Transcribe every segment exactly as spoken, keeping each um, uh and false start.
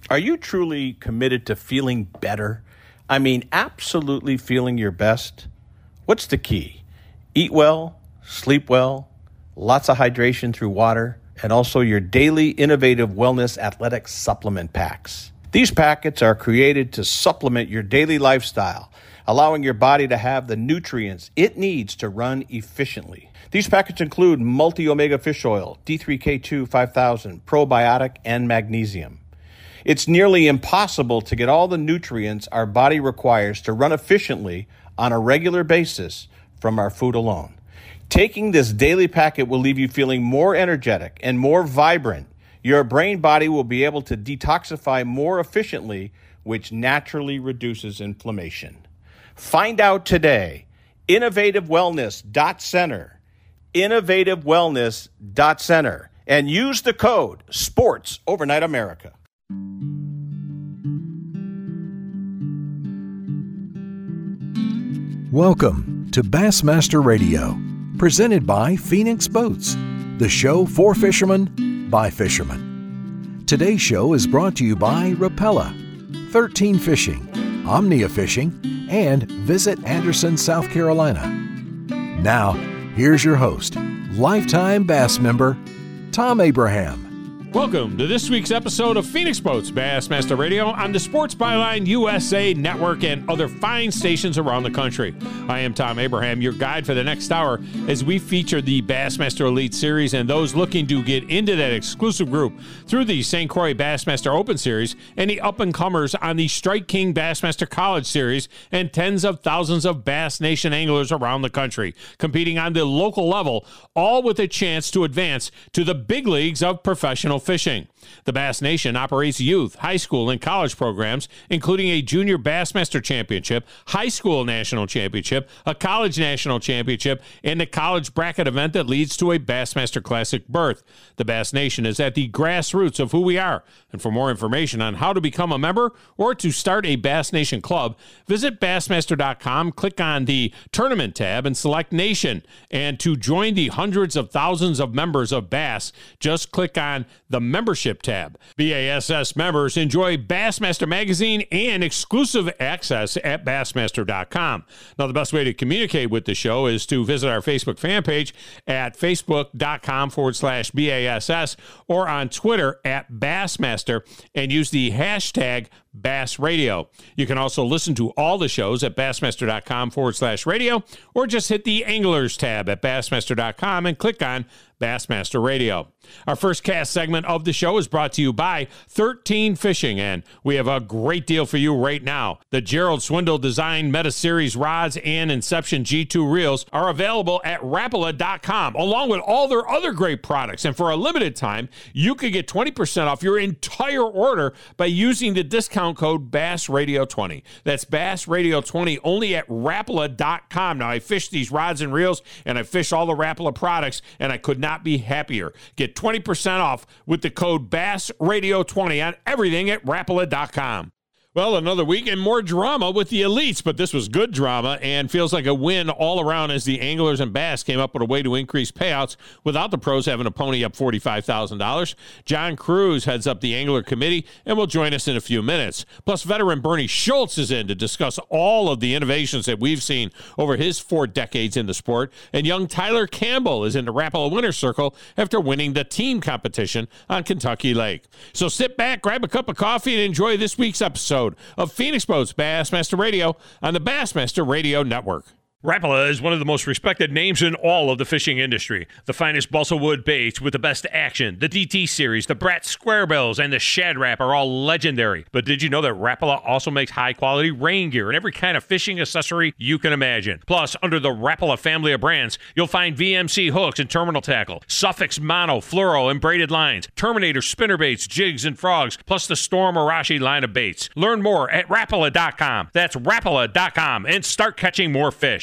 Are you truly committed to feeling better? I mean, absolutely feeling your best? What's the key? Eat well, sleep well, lots of hydration through water, and also your daily innovative wellness athletic supplement packs. These packets are created to supplement your daily lifestyle, allowing your body to have the nutrients it needs to run efficiently. These packets include multi-omega fish oil, D three K two five thousand, probiotic, and magnesium. It's nearly impossible to get all the nutrients our body requires to run efficiently on a regular basis from our food alone. Taking this daily packet will leave you feeling more energetic and more vibrant. Your brain body will be able to detoxify more efficiently, which naturally reduces inflammation. Find out today. innovative wellness dot center. innovative wellness dot center. And use the code SPORTS Overnight America. Welcome to Bassmaster Radio, presented by Phoenix Boats, the show for fishermen by fishermen. Today's show is brought to you by Rapala, thirteen Fishing, Omnia Fishing, and Visit Anderson, South Carolina. Now, here's your host, lifetime bass member, Tom Abraham. Welcome to this week's episode of Phoenix Boats Bassmaster Radio on the Sports Byline U S A Network and other fine stations around the country. I am Tom Abraham, your guide for the next hour as we feature the Bassmaster Elite Series and those looking to get into that exclusive group through the Saint Croix Bassmaster Open Series and the up-and-comers on the Strike King Bassmaster College Series and tens of thousands of Bass Nation anglers around the country competing on the local level, all with a chance to advance to the big leagues of professional fishing. The Bass Nation operates youth, high school, and college programs, including a Junior Bassmaster Championship, High School National Championship, a College National Championship, and a college bracket event that leads to a Bassmaster Classic berth. The Bass Nation is at the grassroots of who we are. And for more information on how to become a member or to start a Bass Nation club, visit Bassmaster dot com, click on the Tournament tab, and select Nation. And to join the hundreds of thousands of members of Bass, just click on the Membership tab. B A S S members enjoy Bassmaster Magazine and exclusive access at Bassmaster dot com. Now, the best way to communicate with the show is to visit our Facebook fan page at Facebook.com forward slash BASS or on Twitter at Bassmaster and use the hashtag Bass Radio. You can also listen to all the shows at Bassmaster.com forward slash radio or just hit the Anglers tab at Bassmaster dot com and click on Bassmaster Radio. Our first cast segment of the show is brought to you by thirteen Fishing, and we have a great deal for you right now. The Gerald Swindle Design Meta Series rods and Inception G two reels are available at Rapala dot com, along with all their other great products. And for a limited time, you can get twenty percent off your entire order by using the discount code Bass Radio twenty. That's Bass Radio twenty only at Rapala dot com. Now, I fish these rods and reels, and I fish all the Rapala products, and I could not be happier. Get twenty percent off with the code Bass Radio twenty on everything at Rapala dot com. Well, another week and more drama with the elites, but this was good drama and feels like a win all around as the anglers and bass came up with a way to increase payouts without the pros having to pony up forty-five thousand dollars. John Cruz heads up the angler committee and will join us in a few minutes. Plus, veteran Bernie Schultz is in to discuss all of the innovations that we've seen over his four decades in the sport. And young Tyler Campbell is in the Rapala Winner's Circle after winning the team competition on Kentucky Lake. So sit back, grab a cup of coffee, and enjoy this week's episode of Phoenix Boats Bassmaster Radio on the Bassmaster Radio Network. Rapala is one of the most respected names in all of the fishing industry. The finest balsa wood baits with the best action, the D T series, the Brat Squarebills, and the Shad Rap are all legendary. But did you know that Rapala also makes high-quality rain gear and every kind of fishing accessory you can imagine? Plus, under the Rapala family of brands, you'll find V M C hooks and terminal tackle, Suffix mono, fluoro, and braided lines, Terminator spinnerbaits, jigs, and frogs, plus the Storm Arashi line of baits. Learn more at Rapala dot com. That's Rapala dot com and start catching more fish.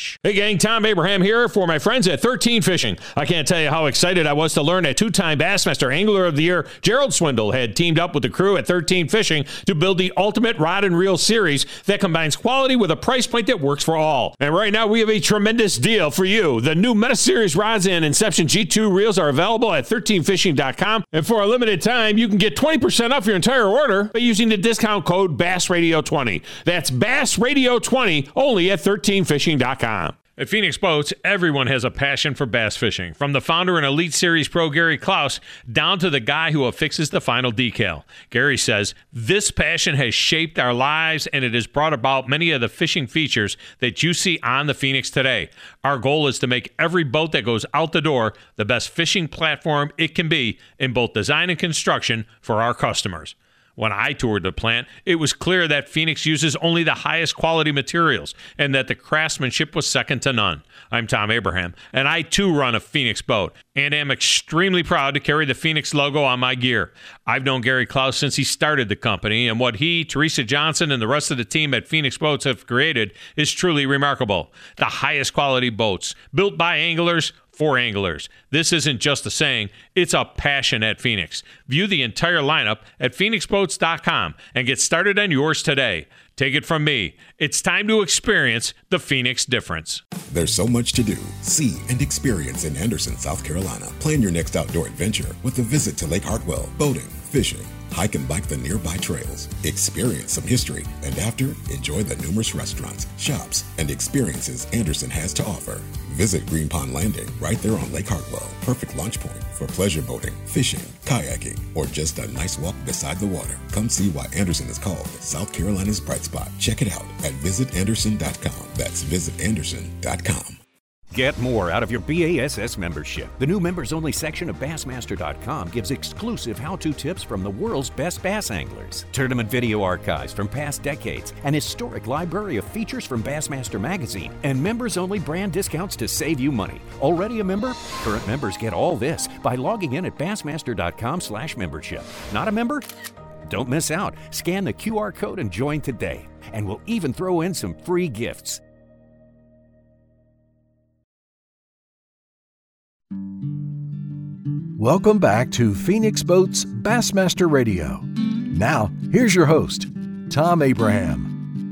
fish. Hey gang, Tom Abraham here for my friends at thirteen Fishing. I can't tell you how excited I was to learn that two-time Bassmaster Angler of the Year Gerald Swindle had teamed up with the crew at thirteen Fishing to build the ultimate rod and reel series that combines quality with a price point that works for all. And right now we have a tremendous deal for you. The new Meta Series rods and Inception G two reels are available at thirteen fishing dot com, and for a limited time you can get twenty percent off your entire order by using the discount code Bass Radio twenty. That's Bass Radio twenty only at thirteen fishing dot com. At Phoenix Boats, everyone has a passion for bass fishing. From the founder and Elite Series pro Gary Klaus down to the guy who affixes the final decal. Gary says, this passion has shaped our lives and it has brought about many of the fishing features that you see on the Phoenix today. Our goal is to make every boat that goes out the door the best fishing platform it can be in both design and construction for our customers. When I toured the plant, it was clear that Phoenix uses only the highest quality materials and that the craftsmanship was second to none. I'm Tom Abraham, and I too run a Phoenix boat and am extremely proud to carry the Phoenix logo on my gear. I've known Gary Klaus since he started the company, and what he, Teresa Johnson, and the rest of the team at Phoenix Boats have created is truly remarkable. The highest quality boats, built by anglers, for anglers. This isn't just a saying, it's a passion at Phoenix. View the entire lineup at phoenix boats dot com and get started on yours today. Take it from me, it's time to experience the Phoenix difference. There's so much to do, see, and experience in Anderson, South Carolina. Plan your next outdoor adventure with a visit to Lake Hartwell, boating, fishing, hike and bike the nearby trails, experience some history, and after, enjoy the numerous restaurants, shops, and experiences Anderson has to offer. Visit Green Pond Landing right there on Lake Hartwell. Perfect launch point for pleasure boating, fishing, kayaking, or just a nice walk beside the water. Come see why Anderson is called South Carolina's bright spot. Check it out at visit anderson dot com. That's visit anderson dot com. Get more out of your B A S S membership. The new members-only section of Bassmaster dot com gives exclusive how-to tips from the world's best bass anglers, tournament video archives from past decades, an historic library of features from Bassmaster Magazine, and members-only brand discounts to save you money. Already a member? Current members get all this by logging in at bassmaster dot com slash membership. Not a member? Don't miss out. Scan the Q R code and join today. And we'll even throw in some free gifts. Welcome back to Phoenix Boats Bassmaster Radio. Now, here's your host, Tom Abraham.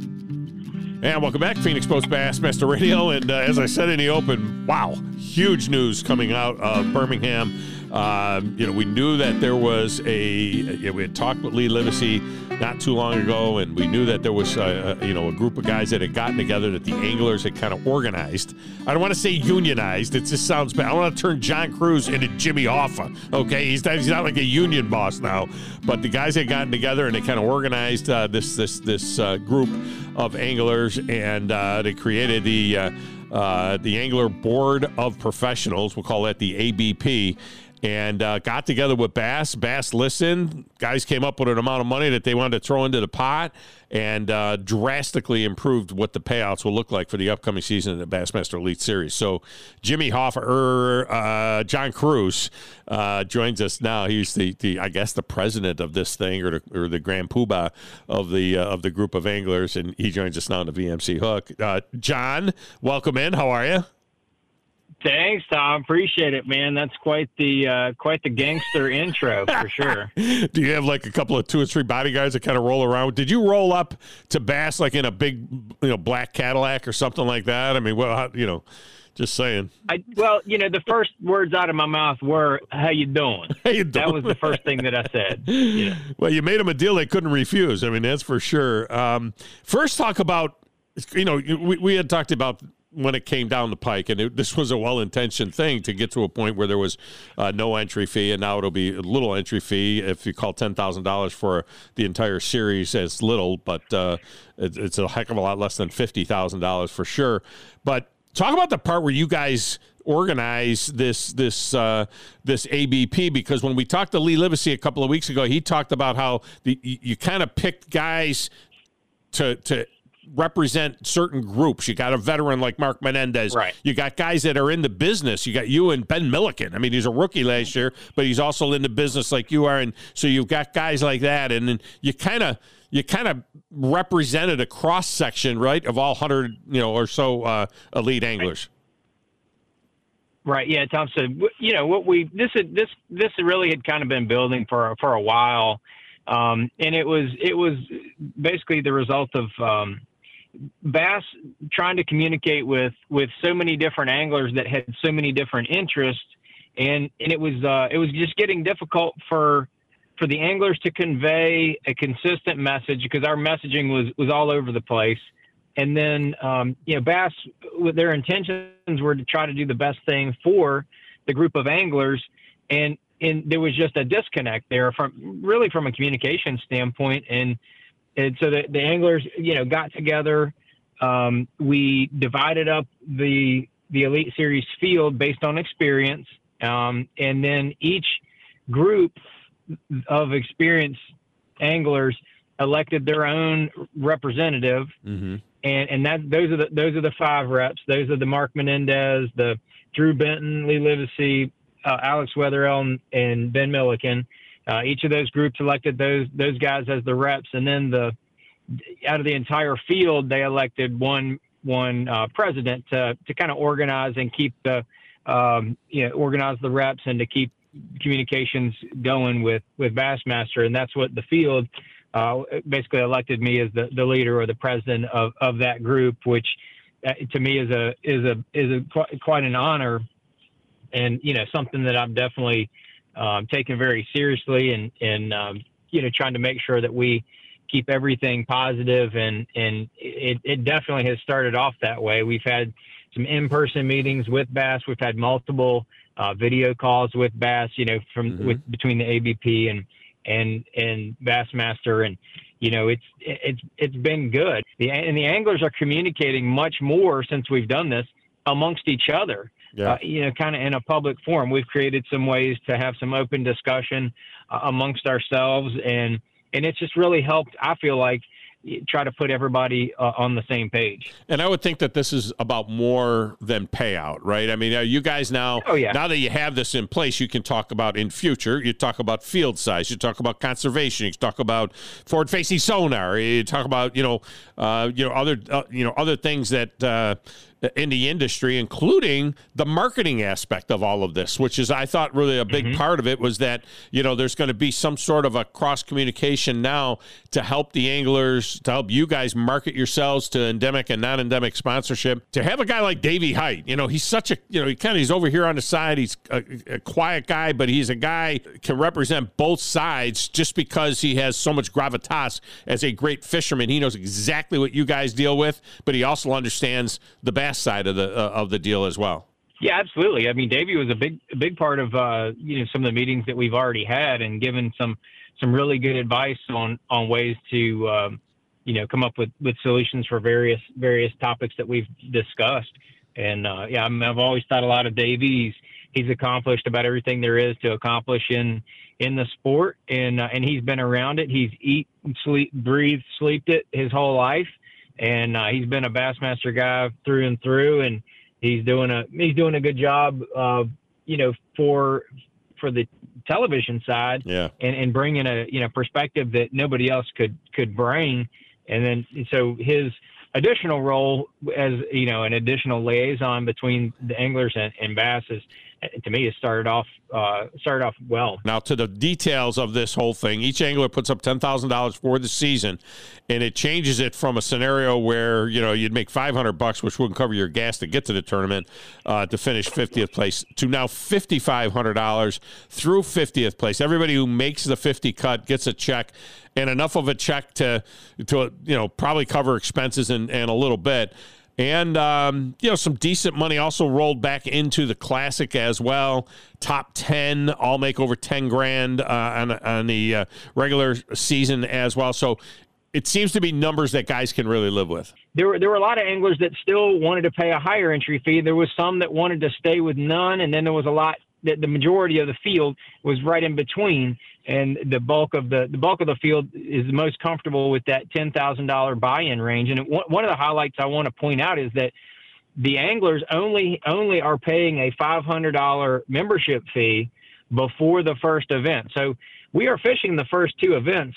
And welcome back, Phoenix Boats Bassmaster Radio. And uh, as I said in the open, wow, huge news coming out of Birmingham. Um, you know, we knew that there was a, we had talked with Lee Livesey not too long ago, and we knew that there was, a, a, you know, a group of guys that had gotten together that the anglers had kind of organized. I don't want to say unionized. It just sounds bad. I want to turn John Cruz into Jimmy Hoffa, okay? He's not, he's not like a union boss now, but the guys had gotten together and they kind of organized uh, this this this uh, group of anglers, and uh, they created the uh, uh, the Angler Board of Professionals. We'll call that the A B P. And uh, got together with Bass. Bass listened. Guys came up with an amount of money that they wanted to throw into the pot, and uh, drastically improved what the payouts will look like for the upcoming season of the Bassmaster Elite Series. So Jimmy Hoffa, er, uh, John Cruz, uh, joins us now. He's the, the, I guess, the president of this thing, or the, or the grand poobah of the uh, of the group of anglers, and he joins us now on the V M C Hook. Uh, John, welcome in. How are you? Thanks, Tom. Appreciate it, man. That's quite the uh, quite the gangster intro for sure. Do you have like a couple of two or three bodyguards that kind of roll around? Did you roll up to Bass like in a big, you know, black Cadillac or something like that? I mean, well, how, you know, just saying. I, well, you know, the first words out of my mouth were, "How you doing?" How you doing? That was the first thing that I said. You know. Well, you made them a deal they couldn't refuse. I mean, that's for sure. Um, first, talk about, you know, we, we had talked about when it came down the pike, and it, this was a well-intentioned thing to get to a point where there was uh, no entry fee, and now it'll be a little entry fee if you call ten thousand dollars for the entire series as little, but uh, it, it's a heck of a lot less than fifty thousand dollars for sure. But talk about the part where you guys organize this this uh, this A B P, because when we talked to Lee Livesey a couple of weeks ago, he talked about how the, you, you kind of picked guys to to represent certain groups. You got a veteran like Mark Menendez. Right. You got guys that are in the business. You got you and Ben Milliken. I mean, he's a rookie last year, but he's also in the business like you are. And so you've got guys like that. And then you kind of you kind of represented a cross section, right, of all hundred, you know, or so uh, elite anglers. Right. Yeah, Tom said, you know, what we this had, this this really had kind of been building for for a while, um, and it was it was basically the result of um, Bass trying to communicate with with so many different anglers that had so many different interests, and and it was uh, it was just getting difficult for for the anglers to convey a consistent message because our messaging was was all over the place. And then, um, you know, Bass, with their intentions were to try to do the best thing for the group of anglers. And, and there was just a disconnect there from really from a communication standpoint. And, and so the, the anglers, you know, got together. Um, we divided up the, the Elite Series field based on experience. Um, and then each group of experienced anglers elected their own representative. Mm-hmm. And and that those are the those are the five reps. Those are the Mark Menendez, the Drew Benton, Lee Livesey, uh, Alex Wetherell, and, and Ben Milliken. Uh, each of those groups elected those those guys as the reps, and then the out of the entire field, they elected one one uh, president to to kind of organize and keep the um, you know organize the reps and to keep communications going with with Bassmaster, and that's what the field. Uh, basically elected me as the, the leader or the president of, of that group, which uh, to me is a is a is a quite, quite an honor, and you know something that I'm definitely um, taking very seriously, and and um, you know trying to make sure that we keep everything positive, and and it, it definitely has started off that way. We've had some in-person meetings with Bass. We've had multiple uh, video calls with Bass, you know, from mm-hmm. with between the A B P and. and and Bassmaster, and you know it's it's it's been good. The and the anglers are communicating much more since we've done this amongst each other. Yeah. Uh, you know, kind of in a public forum. We've created some ways to have some open discussion uh, amongst ourselves, and and it's just really helped. I feel like try to put everybody uh, on the same page. And I would think that this is about more than payout, right? I mean, you guys now, oh, yeah. now that you have this in place, you can talk about in future, you talk about field size, you talk about conservation, you talk about forward-facing sonar, you talk about, you know, uh, you know, other, uh, you know, other things that, uh, in the industry, including the marketing aspect of all of this, which is, I thought, really a big mm-hmm. part of it was that, you know, there's going to be some sort of a cross communication now to help the anglers, to help you guys market yourselves to endemic and non-endemic sponsorship. To have a guy like Davey Height, you know, he's such a, you know, he kind of, he's over here on the side. He's a, a quiet guy, but he's a guy can represent both sides just because he has so much gravitas as a great fisherman. He knows exactly what you guys deal with, but he also understands the bass side of the uh, of the deal as well. Yeah, absolutely. I mean, Davey was a big a big part of uh, you know some of the meetings that we've already had, and given some some really good advice on on ways to um, you know come up with, with solutions for various various topics that we've discussed. And uh, yeah, I mean, I've always thought a lot of Davey. He's, he's accomplished about everything there is to accomplish in in the sport, and uh, and he's been around it. He's eat, sleep, breathed, sleeped it his whole life. And uh, he's been a Bassmaster guy through and through, and he's doing a he's doing a good job, uh, you know, for for the television side, yeah, and, and bringing a you know perspective that nobody else could could bring. And then so his additional role as you know an additional liaison between the anglers and, and Bass is, to me, it started off uh, started off well. Now, to the details of this whole thing, each angler puts up ten thousand dollars for the season, and it changes it from a scenario where you know you'd make five hundred bucks, which wouldn't cover your gas to get to the tournament, uh, to finish fiftieth place, to now fifty five hundred dollars through fiftieth place. Everybody who makes the fifty cut gets a check, and enough of a check to to you know probably cover expenses and, and a little bit. And, um, you know, some decent money also rolled back into the Classic as well. Top ten, all make over ten grand uh, on, on the uh, regular season as well. So it seems to be numbers that guys can really live with. There were there were a lot of anglers that still wanted to pay a higher entry fee. There was some that wanted to stay with none, and then there was a lot that the majority of the field was right in between. And the bulk of the the bulk of the field is the most comfortable with that ten thousand dollars buy-in range. And it, one of the highlights I want to point out is that the anglers only only are paying a five hundred dollars membership fee before the first event. So we are fishing the first two events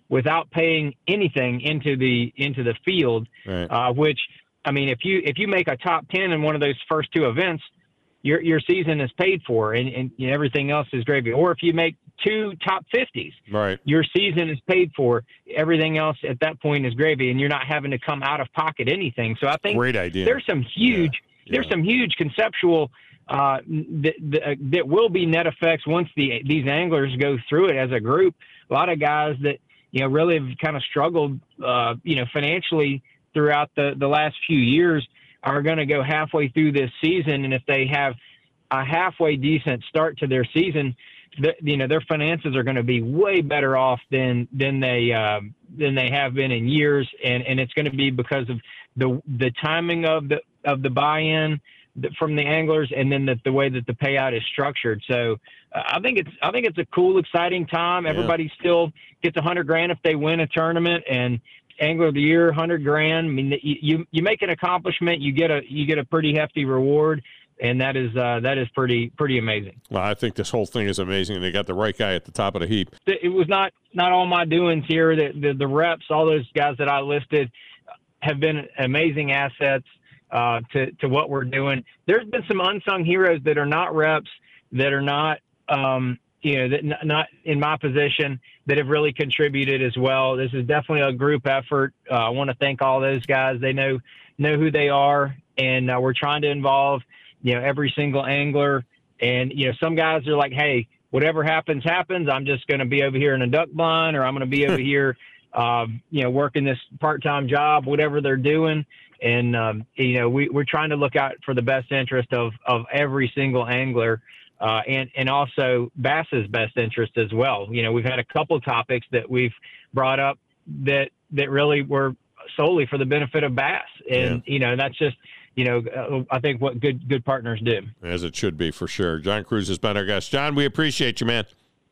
without paying anything into the into the field, right. uh, which, I mean, if you if you make a top ten in one of those first two events, your your season is paid for, and, and you know, everything else is gravy. Or if you make two top fifties, right, your season is paid for. Everything else at that point is gravy, and you're not having to come out of pocket anything. So I think great idea. There's some huge yeah. there's yeah. some huge conceptual uh, that, that, that will be net effects once the these anglers go through it as a group. A lot of guys that you know really have kind of struggled, uh, you know, financially throughout the the last few years are going to go halfway through this season, and if they have a halfway decent start to their season, the, you know, their finances are going to be way better off than than they uh, than they have been in years, and, and it's going to be because of the the timing of the of the buy-in from the anglers, and then the, the way that the payout is structured. So uh, I think it's I think it's a cool, exciting time. Yeah. Everybody still gets a hundred grand if they win a tournament, and Angler of the Year, hundred grand. I mean, you you make an accomplishment, you get a you get a pretty hefty reward, and that is uh, that is pretty pretty amazing. Well, I think this whole thing is amazing, and they got the right guy at the top of the heap. It was not not all my doings here. The the, the reps, all those guys that I listed, have been amazing assets uh, to to what we're doing. There's been some unsung heroes that are not reps, that are not um, you know that n- not in my position, that have really contributed as well. This is definitely a group effort. Uh, I want to thank all those guys. They know know who they are, and uh, we're trying to involve, you know, every single angler. And, you know, some guys are like, hey, whatever happens, happens. I'm just going to be over here in a duck blind, or I'm going to be over here, um, you know, working this part-time job, whatever they're doing. And, um, you know, we, we're trying to look out for the best interest of, of every single angler. Uh, and, and also Bass's best interest as well. You know, we've had a couple topics that we've brought up that, that really were solely for the benefit of Bass. And, yeah. you know, that's just, you know, uh, I think what good, good partners do. As it should be, for sure. John Crews has been our guest. John, we appreciate you, man.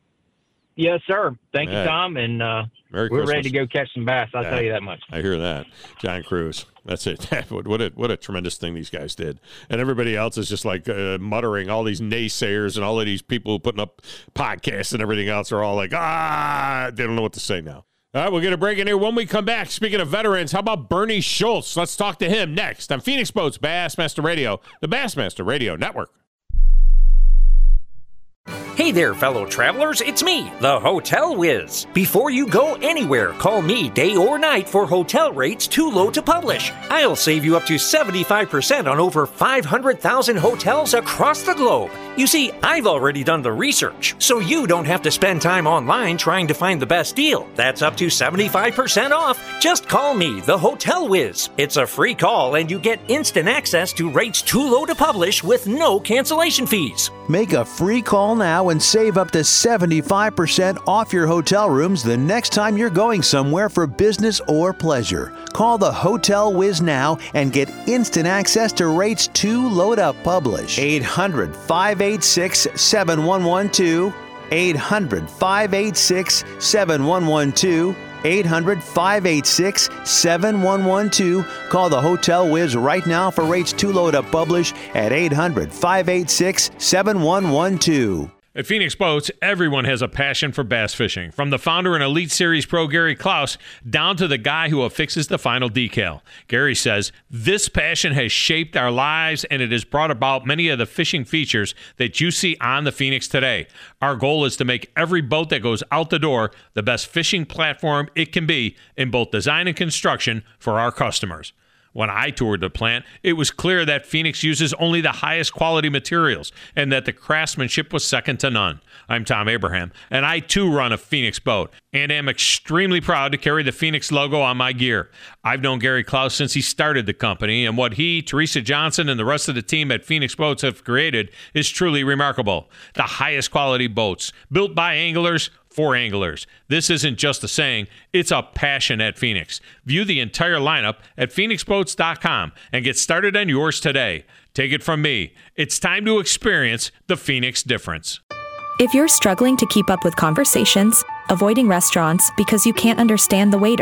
Yes, sir. Thank All you, right. Tom. And uh, Merry we're Christmas. ready to go catch some bass. I'll yeah, tell you that much. I hear that. John Crews. That's it. what a what a tremendous thing these guys did. And everybody else is just like uh, muttering. All these naysayers and all of these people who putting up podcasts and everything else are all like, ah, they don't know what to say now. All right, we'll get a break in here. When we come back, speaking of veterans, how about Bernie Schultz? Let's talk to him next on Phoenix Boats Bassmaster Radio, the Bassmaster Radio Network. Hey there, fellow travelers, it's me, the Hotel Whiz. Before you go anywhere, call me day or night for hotel rates too low to publish. I'll save you up to seventy-five percent on over five hundred thousand hotels across the globe. You see, I've already done the research, so you don't have to spend time online trying to find the best deal. That's up to seventy-five percent off. Just call me, the Hotel Whiz. It's a free call, and you get instant access to rates too low to publish with no cancellation fees. Make a free call now and save up to seventy-five percent off your hotel rooms the next time you're going somewhere for business or pleasure. Call the Hotel Whiz now and get instant access to rates too low to publish. eight hundred, five eight six, seven one one two. eight hundred, five eight six, seven one one two. eight hundred, five eight six, seven one one two. Call the Hotel Whiz right now for rates too low to publish at eight hundred, five eight six, seven one one two. At Phoenix Boats, everyone has a passion for bass fishing, from the founder and Elite Series pro Gary Klaus down to the guy who affixes the final decal. Gary says, this passion has shaped our lives, and it has brought about many of the fishing features that you see on the Phoenix today. Our goal is to make every boat that goes out the door the best fishing platform it can be in both design and construction for our customers. When I toured the plant, it was clear that Phoenix uses only the highest quality materials and that the craftsmanship was second to none. I'm Tom Abraham, and I too run a Phoenix boat and am extremely proud to carry the Phoenix logo on my gear. I've known Gary Klaus since he started the company, and what he, Teresa Johnson, and the rest of the team at Phoenix Boats have created is truly remarkable. The highest quality boats, built by anglers, for anglers. This isn't just a saying, it's a passion at Phoenix. View the entire lineup at phoenix boats dot com and get started on yours today. Take it from me, it's time to experience the Phoenix difference. If you're struggling to keep up with conversations, avoiding restaurants because you can't understand the waiter,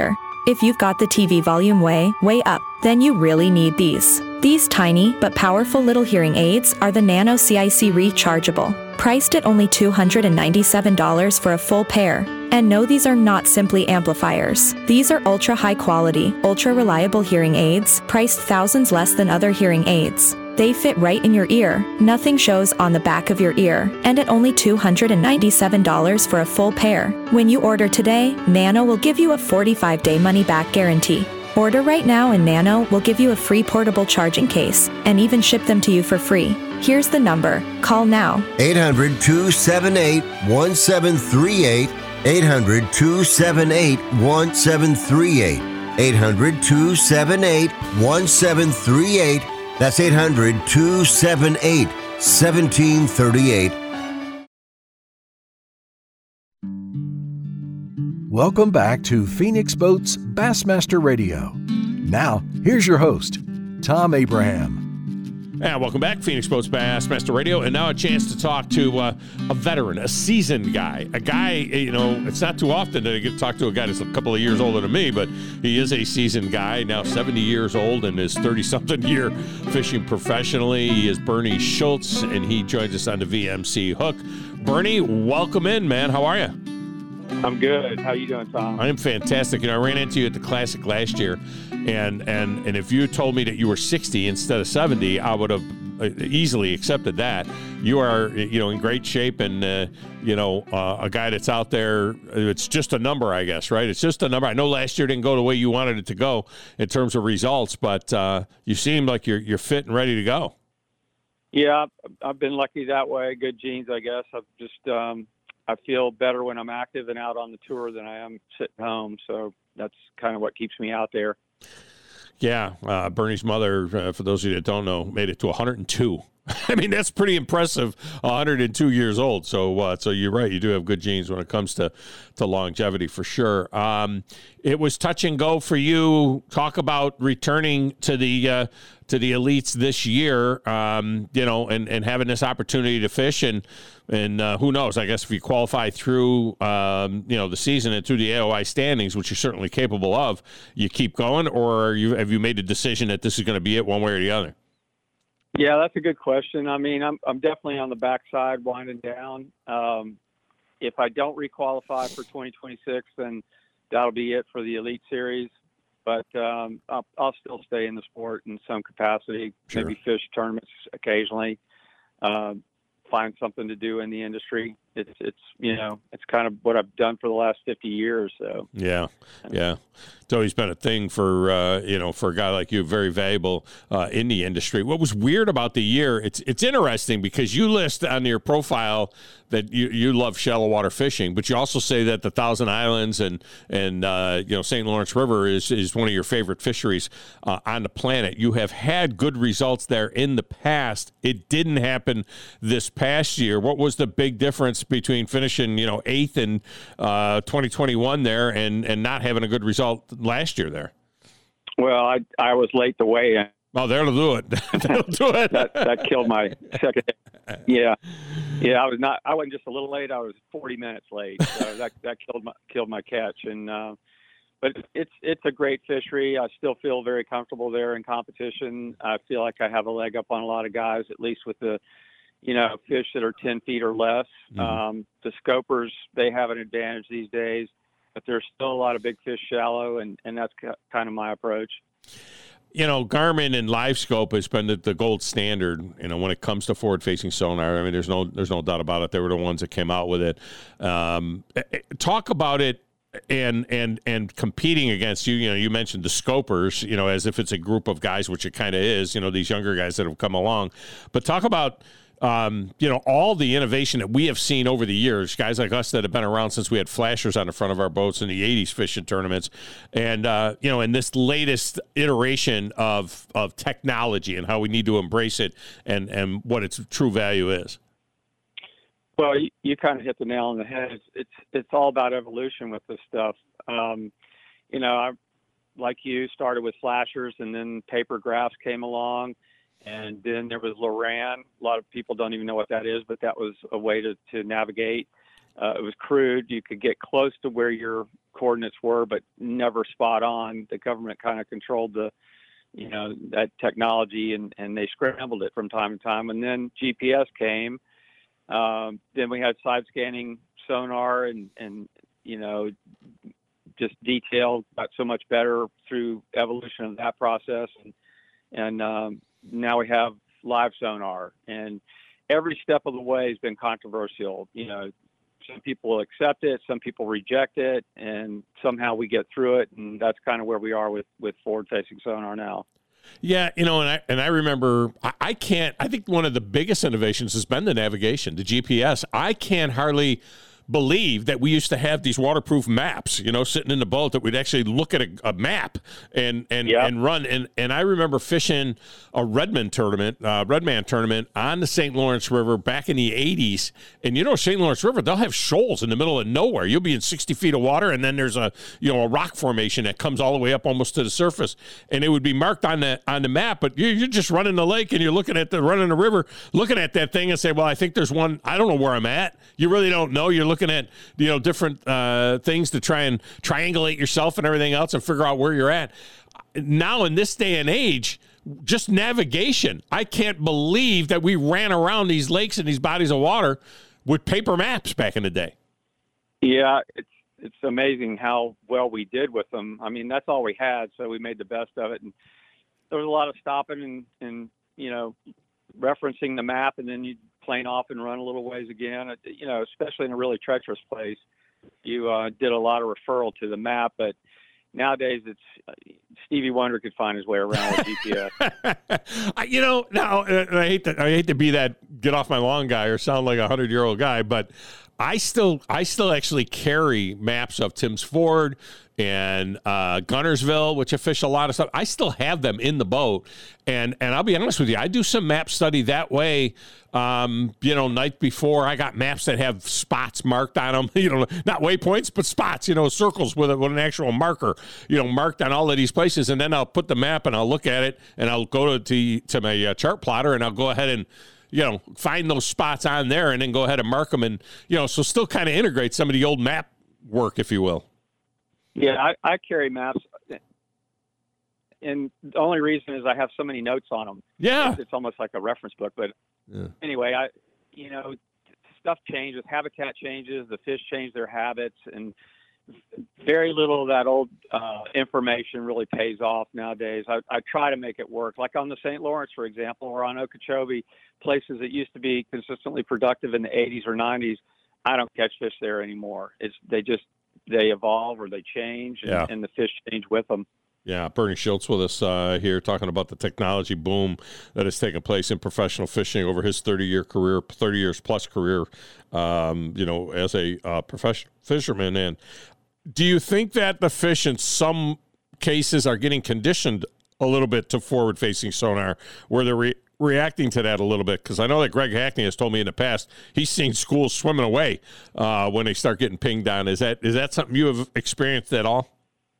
If you've got the T V volume way, way up, then you really need these. These tiny but powerful little hearing aids are the Nano C I C Rechargeable, priced at only two hundred ninety-seven dollars for a full pair. And no, these are not simply amplifiers. These are ultra high quality, ultra reliable hearing aids, priced thousands less than other hearing aids. They fit right in your ear, nothing shows on the back of your ear, and at only two hundred ninety-seven dollars for a full pair. When you order today, Nano will give you a forty-five day money-back guarantee. Order right now and Nano will give you a free portable charging case, and even ship them to you for free. Here's the number. Call now. eight hundred, two seven eight, one seven three eight. eight hundred, two seven eight, one seven three eight. eight hundred, two seven eight, one seven three eight. That's eight hundred, two seven eight, one seven three eight. Welcome back to Phoenix Boats Bassmaster Radio. Now, here's your host, Tom Abraham. And welcome back, Phoenix Boats Bassmaster Radio. And now a chance to talk to uh, a veteran, a seasoned guy. A guy, you know, it's not too often that I get to talk to a guy that's a couple of years older than me, but he is a seasoned guy, now seventy years old and is thirty-something year fishing professionally. He is Bernie Schultz, and he joins us on the V M C Hook. Bernie, welcome in, man. How are you? I'm good. How you doing, Tom? I am fantastic. You know, I ran into you at the Classic last year, and and and if you told me that you were sixty instead of seventy, I would have easily accepted that. You are, you know, in great shape, and uh, you know, uh, a guy that's out there. It's just a number, I guess, right? It's just a number. I know last year didn't go the way you wanted it to go in terms of results, but uh, you seem like you're you're fit and ready to go. Yeah, I've been lucky that way. Good genes, I guess. I've just. Um, I feel better when I'm active and out on the tour than I am sitting home. So that's kind of what keeps me out there. Yeah. Uh, Bernie's mother, uh, for those of you that don't know, made it to one hundred two. I mean, that's pretty impressive, one hundred two years old. So uh, so you're right. You do have good genes when it comes to, to longevity for sure. Um, it was touch and go for you. Talk about returning to the uh, to the elites this year, um, you know, and, and having this opportunity to fish. And, and uh, who knows, I guess if you qualify through, um, you know, the season and through the A O I standings, which you're certainly capable of, you keep going, or you, have you made a decision that this is going to be it one way or the other? Yeah, that's a good question. I mean, I'm I'm definitely on the backside winding down. Um, if I don't requalify for twenty twenty-six, then that'll be it for the Elite Series. But um, I'll, I'll still stay in the sport in some capacity, sure. Maybe fish tournaments occasionally, uh, find something to do in the industry. It's, it's, you know, it's kind of what I've done for the last fifty years. So, yeah, yeah. It's always been a thing for, uh, you know, for a guy like you, very valuable uh, in the industry. What was weird about the year, it's it's interesting because you list on your profile that you, you love shallow water fishing, but you also say that the Thousand Islands and, and uh, you know, Saint Lawrence River is, is one of your favorite fisheries uh, on the planet. You have had good results there in the past. It didn't happen this past year. What was the big difference between finishing, you know, eighth in uh, twenty twenty-one there and, and not having a good result last year there? Well, I I was late to weigh in. Oh, that'll do it. That'll do it. that that killed my second. Yeah, yeah. I was not. I wasn't just a little late. I was forty minutes late. So that that killed my killed my catch. And uh, but it's it's a great fishery. I still feel very comfortable there in competition. I feel like I have a leg up on a lot of guys, at least with the, you know, fish that are ten feet or less. Mm-hmm. Um, the scopers, they have an advantage these days, but there's still a lot of big fish shallow, and, and that's kind of my approach. You know, Garmin and LiveScope has been the, the gold standard, you know, when it comes to forward-facing sonar. I mean, there's no there's no doubt about it. They were the ones that came out with it. Um, talk about it and and and competing against you. You know, you mentioned the scopers, you know, as if it's a group of guys, which it kind of is, you know, these younger guys that have come along. But talk about Um, you know, all the innovation that we have seen over the years, guys like us that have been around since we had flashers on the front of our boats in the eighties fishing tournaments. And, uh, you know, in this latest iteration of, of technology and how we need to embrace it and, and what its true value is. Well, you, you kind of hit the nail on the head. It's, it's, it's all about evolution with this stuff. Um, you know, I, like you, started with flashers, and then paper graphs came along. And then there was Loran. A lot of people don't even know what that is, but that was a way to, to navigate. uh, it was crude. You could get close to where your coordinates were, but never spot on. The government kind of controlled the, you know, that technology, and, and they scrambled it from time to time. And then G P S came. Um, then we had side scanning sonar, and, and, you know, just detail got so much better through evolution of that process. And, and um, now we have live sonar, and every step of the way has been controversial. You know, some people accept it, some people reject it, and somehow we get through it. And that's kind of where we are with, with forward-facing sonar now. Yeah, you know, and I and I remember, I, I can't, I think one of the biggest innovations has been the navigation, the G P S. I can't hardly believe that we used to have these waterproof maps, you know, sitting in the boat that we'd actually look at a, a map and and, yep. and run. And, and I remember fishing a Redman tournament, uh, Redman tournament on the Saint Lawrence River back in the eighties. And, you know, Saint Lawrence River, they'll have shoals in the middle of nowhere. You'll be in sixty feet of water, and then there's a, you know, a rock formation that comes all the way up almost to the surface. And it would be marked on the on the map, but you're, you're just running the lake and you're looking at the, running the river, looking at that thing and say, well, I think there's one, I don't know where I'm at. You really don't know. You're looking at, you know, different uh, things to try and triangulate yourself and everything else and figure out where you're at. Now, in this day and age, just navigation. I can't believe that we ran around these lakes and these bodies of water with paper maps back in the day. Yeah, it's it's amazing how well we did with them. I mean, that's all we had, so we made the best of it. And there was a lot of stopping and, and you know, referencing the map, and then you plane off and run a little ways again. You know, especially in a really treacherous place, you uh, did a lot of referral to the map. But nowadays, it's uh, Stevie Wonder could find his way around with G P S. You know, now I hate to I hate to be that get off my lawn guy or sound like a hundred year old guy, but I still I still actually carry maps of Tim's Ford and uh, Gunnersville, which I fish a lot of stuff. I still have them in the boat, and and I'll be honest with you, I do some map study that way. Um, you know, night before, I got maps that have spots marked on them. You know, not waypoints, but spots. You know, circles with a, with an actual marker. You know, marked on all of these places, and then I'll put the map and I'll look at it, and I'll go to to, to my uh, chart plotter, and I'll go ahead and, you know, find those spots on there and then go ahead and mark them. And, you know, so still kind of integrate some of the old map work, if you will. Yeah, I, I carry maps. And the only reason is I have so many notes on them. Yeah. It's, it's almost like a reference book. But yeah. Anyway, I, you know, stuff changes, habitat changes, the fish change their habits, and very little of that old uh, information really pays off nowadays. I, I try to make it work. Like on the Saint Lawrence, for example, or on Okeechobee, places that used to be consistently productive in the eighties or nineties, I don't catch fish there anymore. It's they just they evolve or they change, and, yeah. and the fish change with them. Yeah, Bernie Schultz with us uh, here talking about the technology boom that has taken place in professional fishing over his thirty-year career, thirty years plus career, um, you know, as a uh, professional fisherman. And do you think that the fish in some cases are getting conditioned a little bit to forward-facing sonar, where they're re- reacting to that a little bit? Because I know that Greg Hackney has told me in the past he's seen schools swimming away uh, when they start getting pinged on. Is that is that something you have experienced at all?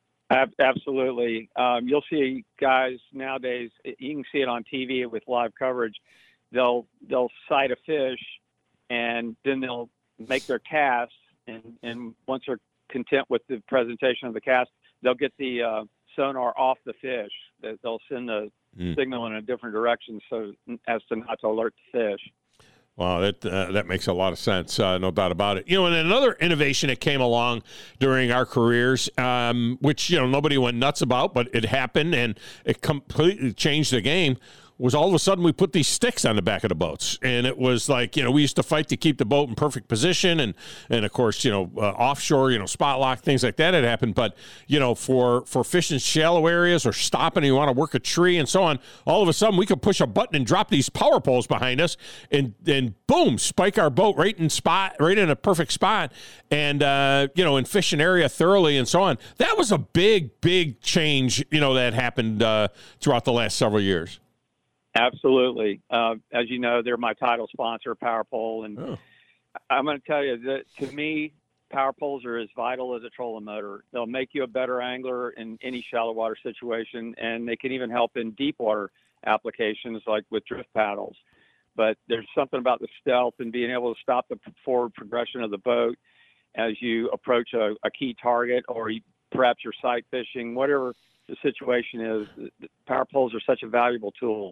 Absolutely. Um, you'll see guys nowadays, you can see it on T V with live coverage. They'll they'll sight a fish, and then they'll make their cast, and, and once they're content with the presentation of the cast, they'll get the uh, sonar off the fish. They'll send the mm. signal in a different direction so as to not to alert the fish. Wow, that uh, that makes a lot of sense, uh, no doubt about it. You know, and another innovation that came along during our careers, um, which, you know, nobody went nuts about, but it happened and it completely changed the game, was all of a sudden we put these sticks on the back of the boats. And it was like, you know, we used to fight to keep the boat in perfect position. And, and of course, you know, uh, offshore, you know, spot lock, things like that had happened. But, you know, for, for fishing shallow areas or stopping and you want to work a tree and so on, all of a sudden we could push a button and drop these power poles behind us and, and boom, spike our boat right in spot, right in a perfect spot. And, uh, you know, and fish an area thoroughly and so on. That was a big, big change, you know, that happened uh, throughout the last several years. Absolutely. Uh, as you know, they're my title sponsor, Power Pole. And oh. I'm going to tell you that to me, Power Poles are as vital as a trolling motor. They'll make you a better angler in any shallow water situation, and they can even help in deep water applications like with drift paddles. but there's something about the stealth and being able to stop the forward progression of the boat as you approach a, a key target, or you, perhaps you're sight fishing, whatever the situation is. Power poles are such a valuable tool.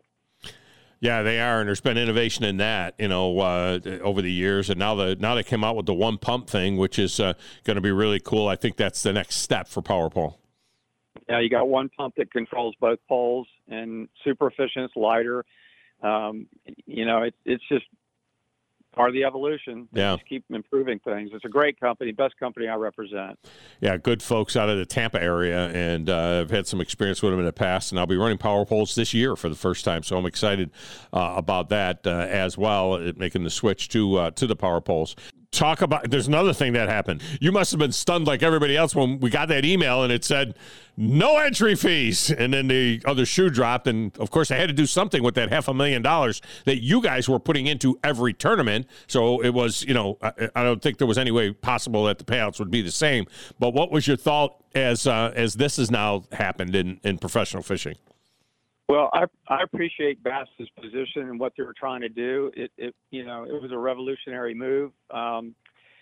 Yeah, they are, and there's been innovation in that, you know, uh, over the years, and now the now they came out with the one pump thing, which is uh, going to be really cool. I think that's the next step for power pole. Yeah, you got one pump that controls both poles, and super efficient, it's lighter. Um, you know, it, it's just part of the evolution. They yeah. just keep improving things. It's a great company, best company I represent. Yeah, good folks out of the Tampa area, and uh, I've had some experience with them in the past, and I'll be running power poles this year for the first time, so I'm excited uh, about that uh, as well, making the switch to uh, to the power poles. Talk about, there's another thing that happened. You must have been stunned like everybody else when we got that email and it said, no entry fees. And then the other shoe dropped. And, of course, I had to do something with that half a million dollars that you guys were putting into every tournament. So it was, you know, I, I don't think there was any way possible that the payouts would be the same. But what was your thought as uh, as this has now happened in, in professional fishing? Well, I I appreciate Bass's position and what they were trying to do. It, it you know, it was a revolutionary move. Um,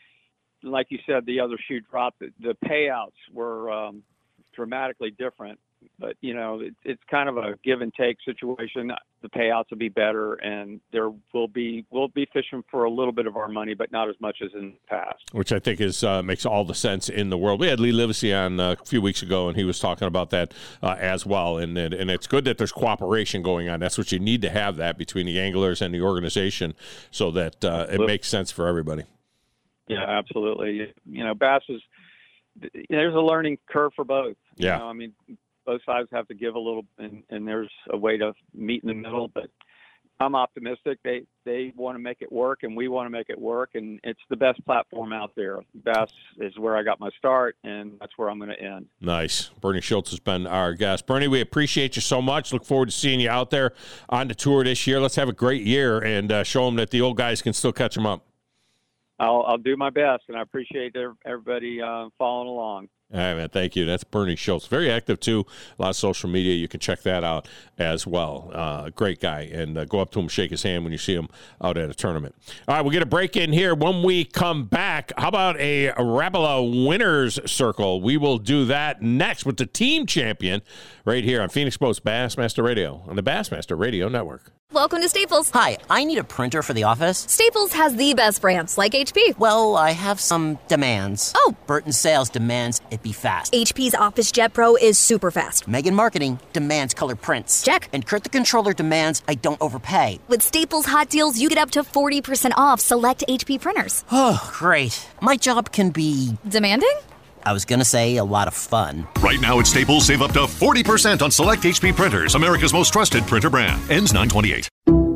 like you said, the other shoe dropped. The, the payouts were um, dramatically different, but you know, it, it's kind of a give and take situation. The payouts will be better, and there will be we'll be fishing for a little bit of our money, but not as much as in the past. Which I think is uh, makes all the sense in the world. We had Lee Livesey on uh, a few weeks ago, and he was talking about that uh, as well. And, and and it's good that there's cooperation going on. That's what you need to have, that between the anglers and the organization, so that uh, it makes sense for everybody. Yeah, absolutely. You know, Bass is there's a learning curve for both. Yeah, you know, I mean, both sides have to give a little, and, and there's a way to meet in the middle. But I'm optimistic. They they want to make it work, and we want to make it work, and it's the best platform out there. Bass is where I got my start, and that's where I'm going to end. Nice. Bernie Schultz has been our guest. Bernie, we appreciate you so much. Look forward to seeing you out there on the tour this year. Let's have a great year and uh, show them that the old guys can still catch them up. I'll, I'll do my best, and I appreciate everybody uh, following along. All right, man. Thank you. That's Bernie Schultz. Very active, too. A lot of social media. You can check that out as well. Uh, great guy. And uh, go up to him, shake his hand when you see him out at a tournament. All right, we'll get a break in here. When we come back, how about a Rapala Winners Circle? We will do that next with the team champion right here on Phoenix Boats Bassmaster Radio on the Bassmaster Radio Network. Welcome to Staples. Hi, I need a printer for the office. Staples has the best brands, like H P. Well, I have some demands. Oh. Burton Sales demands it be fast. H P's Office Jet Pro is super fast. Megan Marketing demands color prints. Check. And Kurt the Controller demands I don't overpay. With Staples Hot Deals, you get up to forty percent off select H P printers. Oh, great. My job can be... demanding? I was going to say a lot of fun. Right now at Staples, save up to forty percent on select H P printers, America's most trusted printer brand. Ends nine twenty-eight.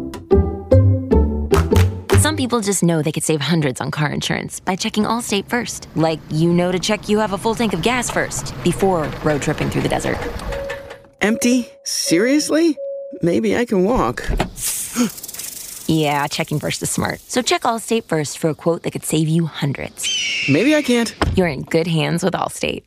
Some people just know they could save hundreds on car insurance by checking Allstate first. Like, you know to check you have a full tank of gas first before road tripping through the desert. Empty? Seriously? Maybe I can walk. Yeah, checking first is smart. So check Allstate first for a quote that could save you hundreds. Maybe I can't. You're in good hands with Allstate.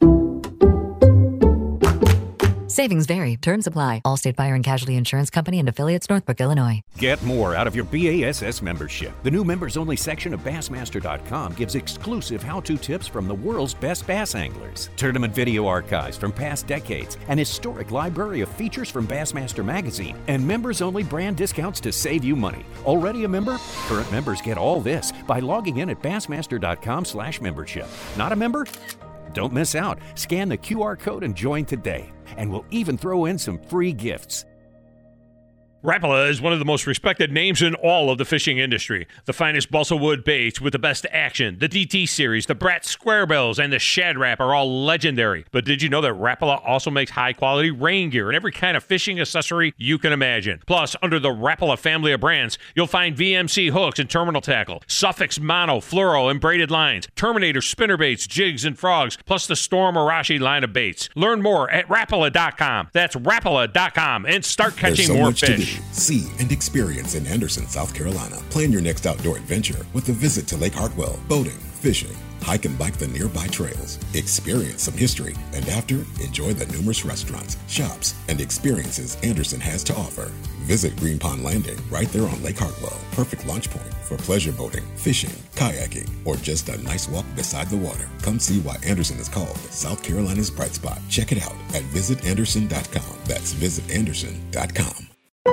Savings vary. Terms apply. Allstate Fire and Casualty Insurance Company and affiliates, Northbrook, Illinois. Get more out of your B A S S membership. The new members-only section of Bassmaster dot com gives exclusive how-to tips from the world's best bass anglers, tournament video archives from past decades, an historic library of features from Bassmaster Magazine, and members-only brand discounts to save you money. Already a member? Current members get all this by logging in at Bassmaster dot com slash membership. Not a member? Don't miss out. Scan the Q R code and join today. And we'll even throw in some free gifts. Rapala is one of the most respected names in all of the fishing industry. The finest balsa wood baits with the best action, the D T series, the Brat Square Bills, and the Shad Rap are all legendary. But did you know that Rapala also makes high-quality rain gear and every kind of fishing accessory you can imagine? Plus, under the Rapala family of brands, you'll find V M C hooks and terminal tackle, Suffix mono, fluoro, and braided lines, Terminator spinner baits, jigs, and frogs, plus the Storm Arashi line of baits. Learn more at Rapala dot com. That's Rapala dot com and start catching so more much fish. To do, see, and experience in Henderson, South Carolina. Plan your next outdoor adventure with a visit to Lake Hartwell, boating, fishing, hike and bike the nearby trails, experience some history, and after, enjoy the numerous restaurants, shops, and experiences Anderson has to offer. Visit Green Pond Landing right there on Lake Hartwell. Perfect launch point for pleasure boating, fishing, kayaking, or just a nice walk beside the water. Come see why Anderson is called South Carolina's bright spot. Check it out at visit anderson dot com. That's visit anderson dot com.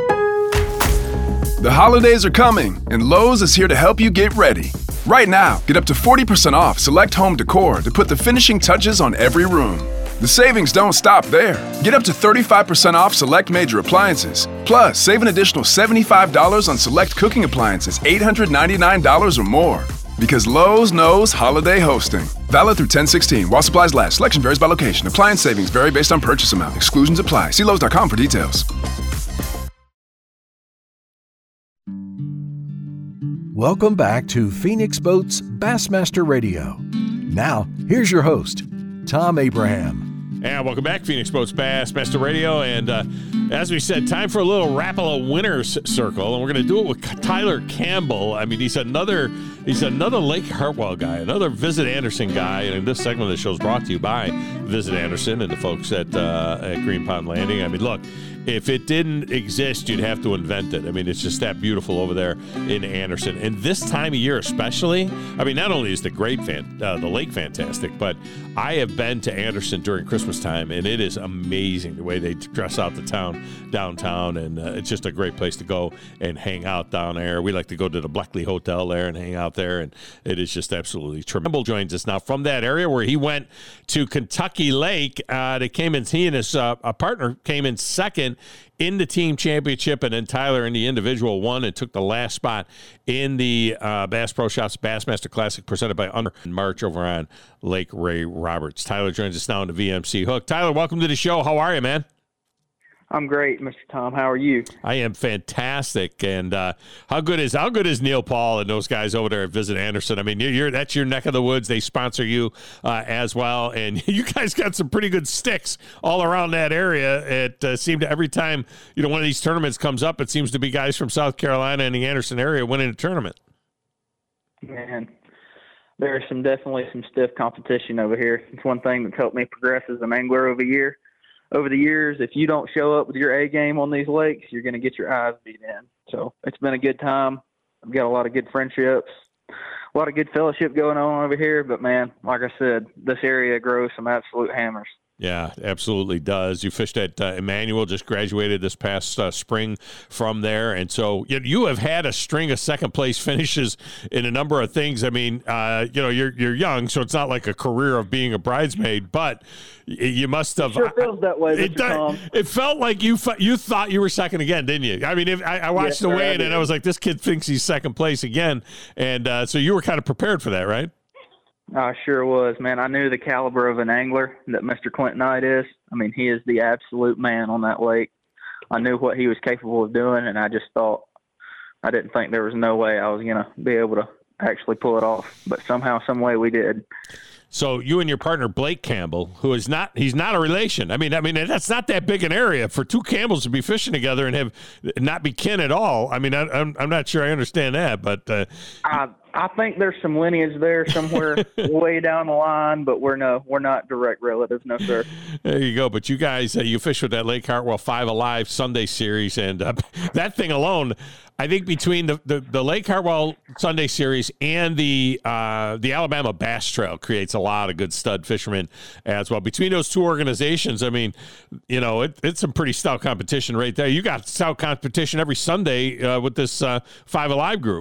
The holidays are coming, and Lowe's is here to help you get ready. Right now, get up to forty percent off select home decor to put the finishing touches on every room. The savings don't stop there. Get up to thirty-five percent off select major appliances. Plus, save an additional seventy-five dollars on select cooking appliances, eight hundred ninety-nine dollars or more. Because Lowe's knows holiday hosting. Valid through ten sixteen. While supplies last. Selection varies by location. Appliance savings vary based on purchase amount. Exclusions apply. See Lowe's dot com for details. Welcome back to Phoenix Boats Bassmaster Radio. Now, here's your host, Tom Abraham. And welcome back, Phoenix Boats Bassmaster Radio. And uh, as we said, time for a little Rapala Winners Circle, and we're going to do it with Tyler Campbell. I mean, he's another he's another Lake Hartwell guy, another Visit Anderson guy. And this segment of the show is brought to you by Visit Anderson and the folks at uh, at Green Pond Landing. I mean, look, if it didn't exist, you'd have to invent it. I mean, it's just that beautiful over there in Anderson. And this time of year especially, I mean, not only is the great fan, uh, the lake fantastic, but I have been to Anderson during Christmas time, and it is amazing the way they dress out the town downtown, and uh, it's just a great place to go and hang out down there. We like to go to the Bleckley Hotel there and hang out there, and it is just absolutely tremendous. Campbell joins us now from that area where he went to Kentucky Lake. Uh, they came in, he and his uh, a partner came in second in the team championship, and then Tyler in the individual won and took the last spot in the uh, Bass Pro Shops Bassmaster Classic presented by Under in March over on Lake Ray Roberts. Tyler joins us now on the V M C Hook. Tyler, welcome to the show. How are you, man? I'm great, Mister Tom. How are you? I am fantastic. And uh, how good is how good is Neil Paul and those guys over there at Visit Anderson? I mean, you're, you're that's your neck of the woods. They sponsor you uh, as well, and you guys got some pretty good sticks all around that area. It uh, seemed to every time you know one of these tournaments comes up, it seems to be guys from South Carolina and the Anderson area winning a tournament. Man, there's some definitely some stiff competition over here. It's one thing that's helped me progress as an angler over the year. Over the years, if you don't show up with your A game on these lakes, you're going to get your eyes beat in. So it's been a good time. I've got a lot of good friendships, a lot of good fellowship going on over here. But, man, like I said, this area grows some absolute hammers. Yeah, absolutely does. You fished at uh, Emmanuel, just graduated this past uh, spring from there. And so you, you have had a string of second place finishes in a number of things. I mean, uh, you know, you're you're young, so it's not like a career of being a bridesmaid, but you must have. It sure feels that way, it, Mister Tom. It felt like you you thought you were second again, didn't you? I mean, if, I, I watched yes, the weigh-in and I was like, this kid thinks he's second place again. And uh, so you were kind of prepared for that, right? I sure was, man. I knew the caliber of an angler that Mister Clint Knight is. I mean, he is the absolute man on that lake. I knew what he was capable of doing, and I just thought, I didn't think there was no way I was going to be able to actually pull it off. But somehow, some way we did. So you and your partner Blake Campbell, who is not, he's not a relation. I mean, I mean that's not that big an area for two Campbells to be fishing together and have not be kin at all. I mean, I, I'm I'm not sure I understand that, but uh, I I think there's some lineage there somewhere way down the line, but we're no we're not direct relatives, no sir. There you go. But you guys, uh, you fish with that Lake Hartwell Five Alive Sunday series, and uh, that thing alone. I think between the, the, the Lake Hartwell Sunday Series and the uh, the Alabama Bass Trail creates a lot of good stud fishermen as well. Between those two organizations, I mean, you know, it, it's some pretty stout competition right there. You got stout competition every Sunday uh, with this uh, Five Alive group.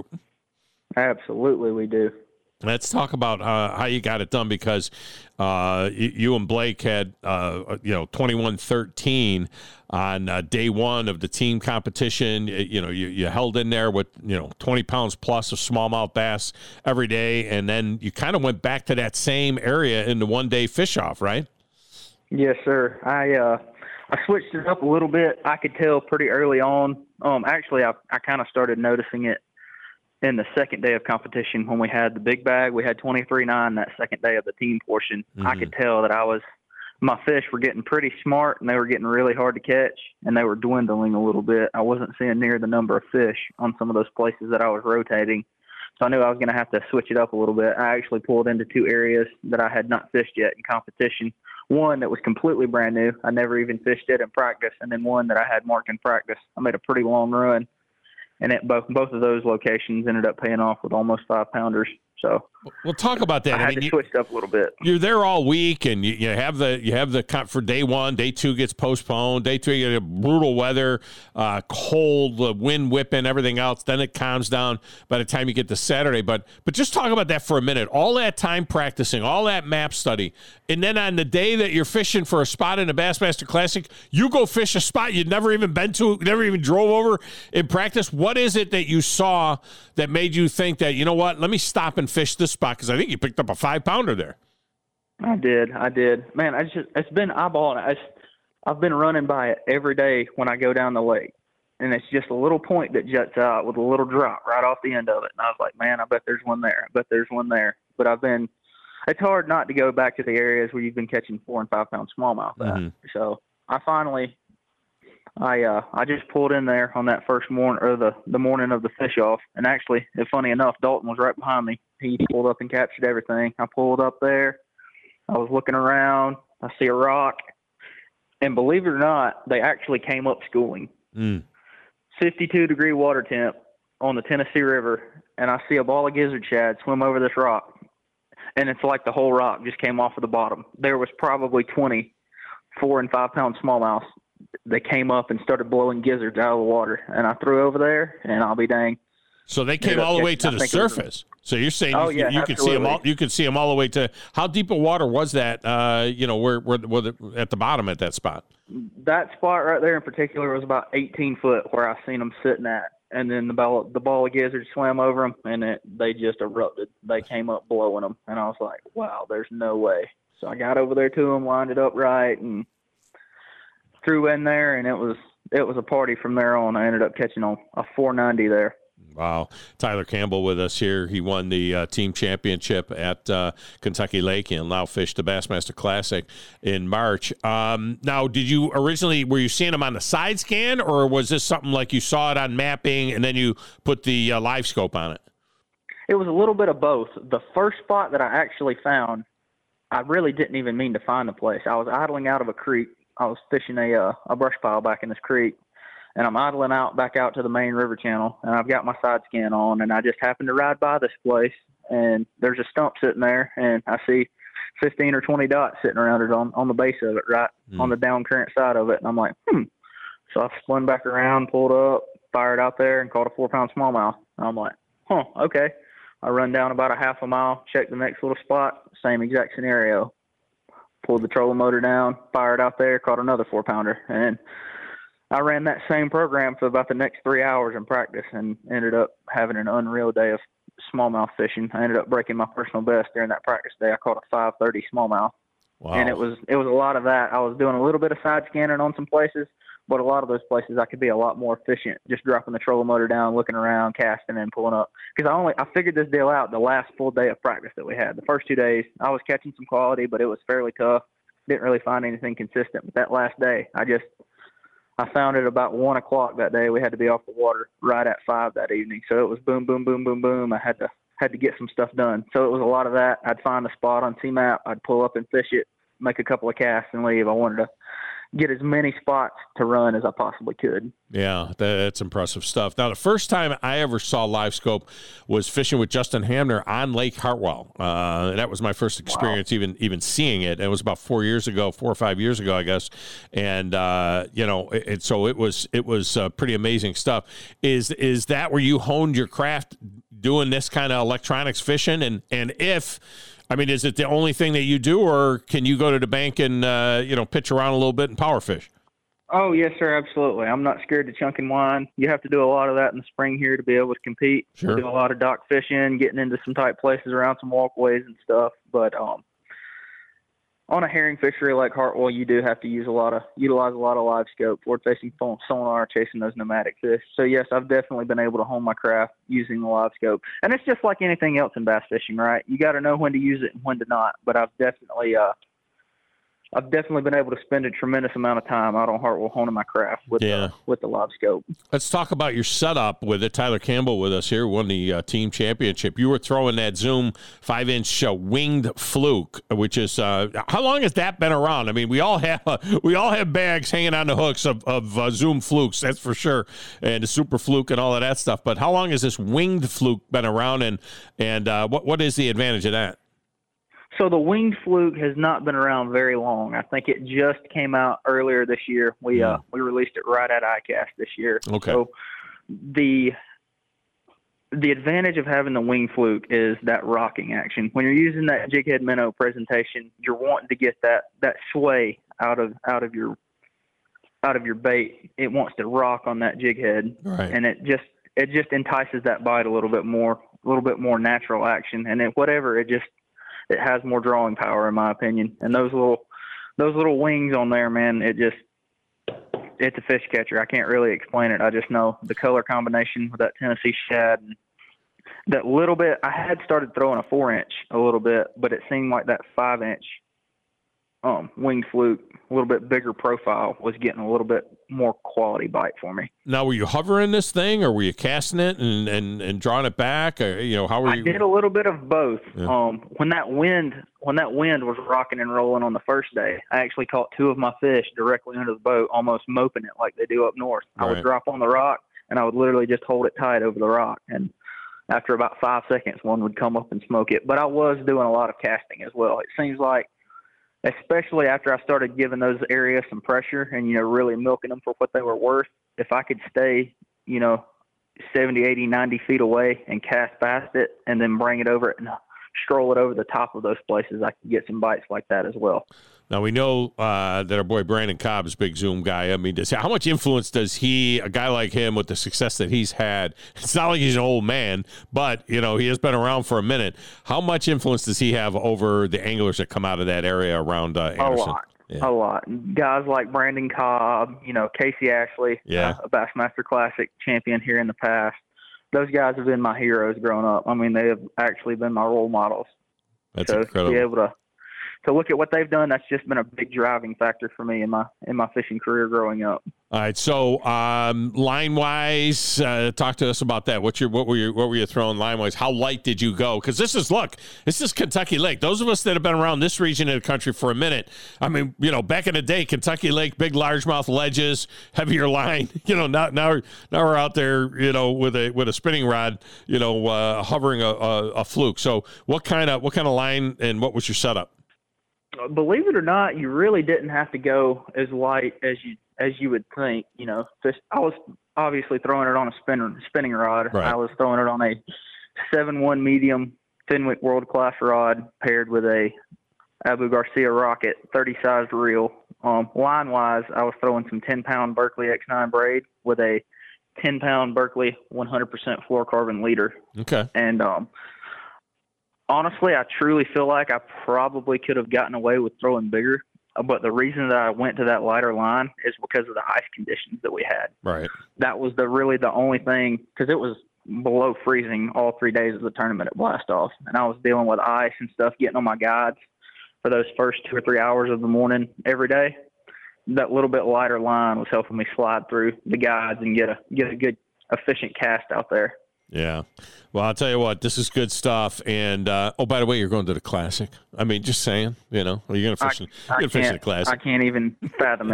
Absolutely, we do. Let's talk about uh, how you got it done, because uh, you, you and Blake had, uh, you know, twenty-one thirteen on uh, day one of the team competition. You know, you, you held in there with, you know, twenty pounds plus of smallmouth bass every day, and then you kind of went back to that same area in the one-day fish-off, right? Yes, sir. I uh, I switched it up a little bit. I could tell pretty early on. Um, actually, I, I kind of started noticing it in the second day of competition when we had the big bag. We had twenty-three nine that second day of the team portion. Mm-hmm. I could tell that I was, my fish were getting pretty smart, and they were getting really hard to catch, and they were dwindling a little bit. I wasn't seeing near the number of fish on some of those places that I was rotating. So I knew I was going to have to switch it up a little bit. I actually pulled into two areas that I had not fished yet in competition. one that was completely brand new. I never even fished it in practice, and then one that I had marked in practice. I made a pretty long run, and it, both both of those locations ended up paying off with almost five pounders. So we'll talk about that. I, I had mean, to you, switch up a little bit. You're there all week, and you, you have the you have the for day one, day two gets postponed. Day three, you have brutal weather, uh, cold, the wind whipping, everything else. Then it calms down by the time you get to Saturday. But but just talk about that for a minute. All that time practicing, all that map study, and then on the day that you're fishing for a spot in the Bassmaster Classic, you go fish a spot you'd never even been to, never even drove over in practice. What is it that you saw that made you think that, you know what, let me stop and fish this spot? Because I think you picked up a five pounder there. I did, I did. Man, I just it's been eyeballing. I just, I've been running by it every day when I go down the lake, and it's just a little point that juts out with a little drop right off the end of it. And I was like, man, I bet there's one there. I bet there's one there. But I've been, it's hard not to go back to the areas where you've been catching four and five pound smallmouth at. Mm-hmm. So I finally, I uh, I just pulled in there on that first morning, or the, the morning of the fish off. And actually, funny enough, Dalton was right behind me. He pulled up and captured everything. I pulled up there. I was looking around. I see a rock. And believe it or not, they actually came up schooling. Mm. fifty-two degree water temp on the Tennessee River. And I see a ball of gizzard shad swim over this rock. And it's like the whole rock just came off of the bottom. There was probably twenty four and five pound smallmouth. They came up and started blowing gizzards out of the water. And I threw over there, and I'll be dang. So they came all the way to the surface. So you're saying oh, you, yeah, you could see them all. You could see them all the way to how deep of water was that? Uh, you know, where where, where the, at the bottom at that spot. That spot right there in particular was about eighteen foot where I seen them sitting at, and then the ball the ball of gizzards swam over them, and it, they just erupted. They came up blowing them, and I was like, wow, there's no way. So I got over there to them, lined it up right, and threw in there, and it was it was a party from there on. I ended up catching a, a four ninety there. Wow. Tyler Campbell with us here. He won the uh, team championship at uh, Kentucky Lake and now fished the Bassmaster Classic in March. Um, now, did you originally, were you seeing him on the side scan, or was this something like you saw it on mapping and then you put the uh, live scope on it? It was a little bit of both. The first spot that I actually found, I really didn't even mean to find the place. I was idling out of a creek. I was fishing a, uh, a brush pile back in this creek. And I'm idling out back out to the main river channel, and I've got my side scan on, and I just happened to ride by this place, and there's a stump sitting there, and I see fifteen or twenty dots sitting around it on, on the base of it, right mm. on the down current side of it. And I'm like, hmm. So I spun back around, pulled up, fired out there, and caught a four pound smallmouth. I'm like, huh, okay. I run down about a half a mile, check the next little spot, same exact scenario. Pulled the trolling motor down, fired out there, caught another four pounder, and I ran that same program for about the next three hours in practice and ended up having an unreal day of smallmouth fishing. I ended up breaking my personal best during that practice day. I caught a five thirty smallmouth. Wow. And it was it was a lot of that. I was doing a little bit of side scanning on some places, but a lot of those places I could be a lot more efficient just dropping the trolling motor down, looking around, casting, and pulling up. Because I only I figured this deal out the last full day of practice that we had. The first two days, I was catching some quality, but it was fairly tough. Didn't really find anything consistent. But that last day, I just I found it about one o'clock that day. We had to be off the water right at five that evening. So it was boom, boom, boom, boom, boom. I had to had to get some stuff done. So it was a lot of that. I'd find a spot on C MAP. I'd pull up and fish it, make a couple of casts, and leave. I wanted to get as many spots to run as I possibly could. Yeah, that's impressive stuff. Now, the first time I ever saw live scope was fishing with Justin Hamner on Lake Hartwell. Uh, that was my first experience, wow. even even seeing it. It was about four years ago, four or five years ago, I guess. And uh, you know, it, it, so it was it was uh, pretty amazing stuff. Is is that where you honed your craft doing this kind of electronics fishing? And and if I mean, is it the only thing that you do, or can you go to the bank and, uh, you know, pitch around a little bit and power fish? Oh, yes, sir, absolutely. I'm not scared to chunk and wind. You have to do a lot of that in the spring here to be able to compete. Sure. We do a lot of dock fishing, getting into some tight places around some walkways and stuff. But um, on a herring fishery like Hartwell, you do have to use a lot of utilize a lot of live scope, forward-facing sonar, chasing those nomadic fish. So, yes, I've definitely been able to hone my craft using the live scope. And it's just like anything else in bass fishing, right? You got to know when to use it and when to not. But I've definitely uh, I've definitely been able to spend a tremendous amount of time out on Hartwell honing my craft with Yeah. the, with the live scope. Let's talk about your setup with it. Tyler Campbell with us here, won the uh, team championship. You were throwing that Zoom five-inch uh, winged fluke, which is uh, how long has that been around? I mean, we all have uh, we all have bags hanging on the hooks of, of uh, Zoom flukes, that's for sure, and the super fluke and all of that stuff. But how long has this winged fluke been around, and and uh, what what is the advantage of that? So the winged fluke has not been around very long. I think it just came out earlier this year. We uh we released it right at I CAST this year. Okay. So the the advantage of having the winged fluke is that rocking action. When you're using that jig head minnow presentation, you're wanting to get that that sway out of out of your out of your bait. It wants to rock on that jig head, right. and it just it just entices that bite a little bit more, a little bit more natural action, and then whatever it just it has more drawing power, in my opinion. And those little, those little wings on there, man, it just, it's a fish catcher. I can't really explain it. I just know the color combination with that Tennessee shad, and that little bit. I had started throwing a four inch a little bit, but it seemed like that five inch um, winged fluke, a little bit bigger profile, was getting a little bit more quality bite for me. Now, were you hovering this thing, or were you casting it and, and, and drawing it back? Or, you know, how were you? I did a little bit of both. Yeah. Um, when that wind, when that wind was rocking and rolling on the first day, I actually caught two of my fish directly under the boat, almost moping it like they do up north. I Right. would drop on the rock, and I would literally just hold it tight over the rock. And after about five seconds, one would come up and smoke it. But I was doing a lot of casting as well. It seems like, especially after I started giving those areas some pressure and, you know, really milking them for what they were worth, if I could stay, you know, seventy, eighty, ninety feet away and cast past it and then bring it over and stroll it over the top of those places, I could get some bites like that as well. Now, we know uh, that our boy Brandon Cobb's a big Zoom guy. I mean, does, how much influence does he, a guy like him with the success that he's had, it's not like he's an old man, but, you know, he has been around for a minute. How much influence does he have over the anglers that come out of that area around uh, Anderson? A lot. Yeah. A lot. Guys like Brandon Cobb, you know, Casey Ashley, Yeah. uh, a Bassmaster Classic champion here in the past. Those guys have been my heroes growing up. I mean, they have actually been my role models. That's so incredible. To be able to to look at what they've done, that's just been a big driving factor for me in my in my fishing career growing up. All right, so um, line wise, uh, talk to us about that. What's your what were you what were you throwing line wise? How light did you go? Because this is look, this is Kentucky Lake. Those of us that have been around this region of the country for a minute, I mean, you know, back in the day, Kentucky Lake, big largemouth ledges, heavier line. You know, now now now we're out there, you know, with a with a spinning rod, you know, uh, hovering a, a, a fluke. So what kind of what kind of line and what was your setup? Believe it or not, you really didn't have to go as light as you as you would think. You know, just, I was obviously throwing it on a spinner, spinning rod. Right. I was throwing it on a seven one medium Fenwick World Class rod paired with a Abu Garcia Rocket thirty sized reel. Um, line wise, I was throwing some ten pound Berkeley X nine braid with a ten pound Berkeley one hundred percent fluorocarbon leader. Okay. And um, honestly, I truly feel like I probably could have gotten away with throwing bigger, but the reason that I went to that lighter line is because of the ice conditions that we had. Right. That was the really the only thing, because it was below freezing all three days of the tournament at Blast Off, and I was dealing with ice and stuff, getting on my guides for those first two or three hours of the morning every day. That little bit lighter line was helping me slide through the guides and get a get a good efficient cast out there. Yeah. Well, I'll tell you what, this is good stuff. And, uh, oh, by the way, you're going to the Classic. I mean, just saying, you know, are you going to fish, I, in, you're gonna fish in the Classic? I can't even fathom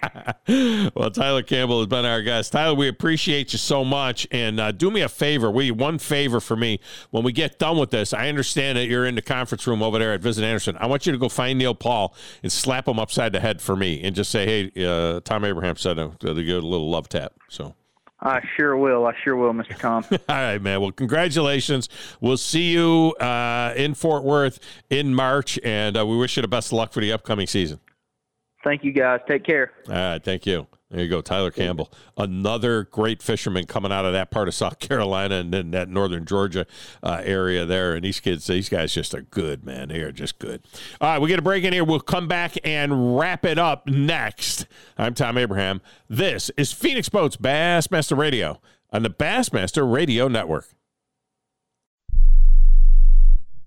it. Well, Tyler Campbell has been our guest. Tyler, we appreciate you so much. And uh, do me a favor, will you, one favor for me. When we get done with this, I understand that you're in the conference room over there at Visit Anderson. I want you to go find Neil Paul and slap him upside the head for me and just say, hey, uh, Tom Abraham said uh, to give it a little love tap. So. I sure will. I sure will, Mister Tom. All right, man. Well, congratulations. We'll see you uh, in Fort Worth in March, and uh, we wish you the best of luck for the upcoming season. Thank you, guys. Take care. All right, thank you. There you go, Tyler Campbell, another great fisherman coming out of that part of South Carolina and then that northern Georgia uh, area there. And these kids, these guys just are good, man. They are just good. All right, we get a break in here. We'll come back and wrap it up next. I'm Tom Abraham. This is Phoenix Boats Bassmaster Radio on the Bassmaster Radio Network.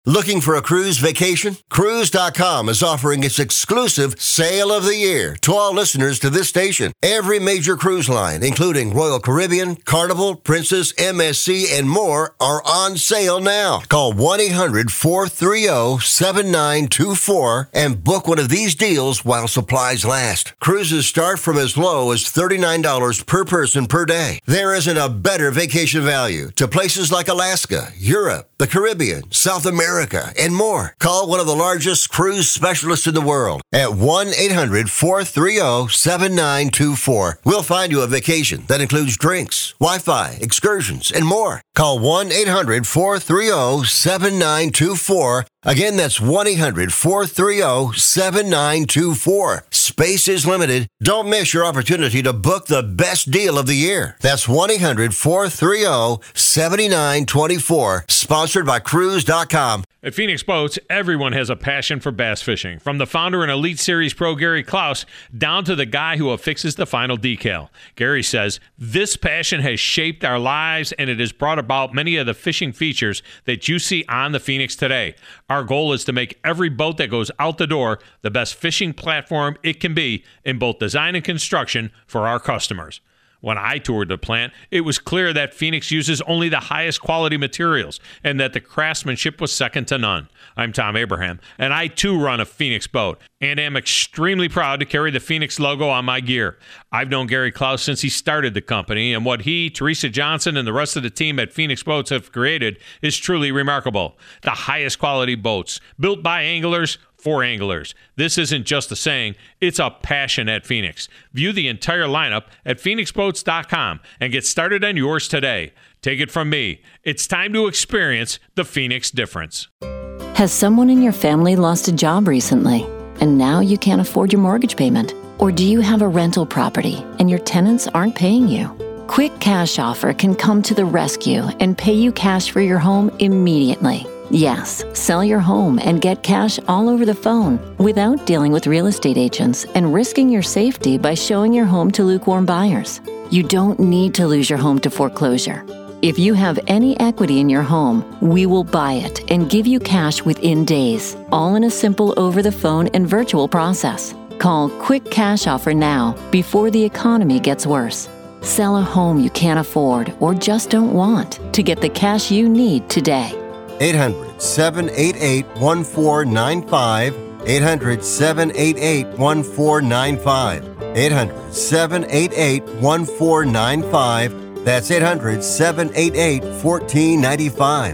Looking for a cruise vacation? Cruise dot com is offering its exclusive Sale of the Year to all listeners to this station. Every major cruise line, including Royal Caribbean, Carnival, Princess, M S C, and more, are on sale now. Call one eight hundred four three zero seven nine two four and book one of these deals while supplies last. Cruises start from as low as thirty-nine dollars per person per day. There isn't a better vacation value to places like Alaska, Europe, the Caribbean, South America, and more. Call one of the largest cruise specialists in the world at one eight hundred four three zero seven nine two four. We'll find you a vacation that includes drinks, Wi-Fi, excursions, and more. Call one eight hundred four three zero seven nine two four. Again, that's one eight hundred four three zero seven nine two four. Space is limited. Don't miss your opportunity to book the best deal of the year. That's one eight hundred four three zero seven nine two four. Sponsored by Cruise dot com. At Phoenix Boats, everyone has a passion for bass fishing. From the founder and Elite Series pro Gary Klaus down to the guy who affixes the final decal. Gary says, this passion has shaped our lives and it has brought about many of the fishing features that you see on the Phoenix today. Our goal is to make every boat that goes out the door the best fishing platform it can be in both design and construction for our customers. When I toured the plant, it was clear that Phoenix uses only the highest quality materials and that the craftsmanship was second to none. I'm Tom Abraham, and I too run a Phoenix boat and am extremely proud to carry the Phoenix logo on my gear. I've known Gary Klaus since he started the company, and what he, Teresa Johnson, and the rest of the team at Phoenix Boats have created is truly remarkable. The highest quality boats, built by anglers, for anglers. This isn't just a saying, it's a passion at Phoenix. View the entire lineup at phoenix boats dot com and get started on yours today. Take it from me, it's time to experience the Phoenix difference. Has someone in your family lost a job recently and now you can't afford your mortgage payment? Or do you have a rental property and your tenants aren't paying you? Quick Cash Offer can come to the rescue and pay you cash for your home immediately. Yes, sell your home and get cash all over the phone without dealing with real estate agents and risking your safety by showing your home to lukewarm buyers. You don't need to lose your home to foreclosure. If you have any equity in your home, we will buy it and give you cash within days, all in a simple over-the-phone and virtual process. Call Quick Cash Offer now before the economy gets worse. Sell a home you can't afford or just don't want to get the cash you need today. eight hundred seven eight eight one four nine five. eight hundred seven eight eight one four nine five. eight hundred seven eight eight one four nine five. That's eight hundred seven eight eight one four nine five.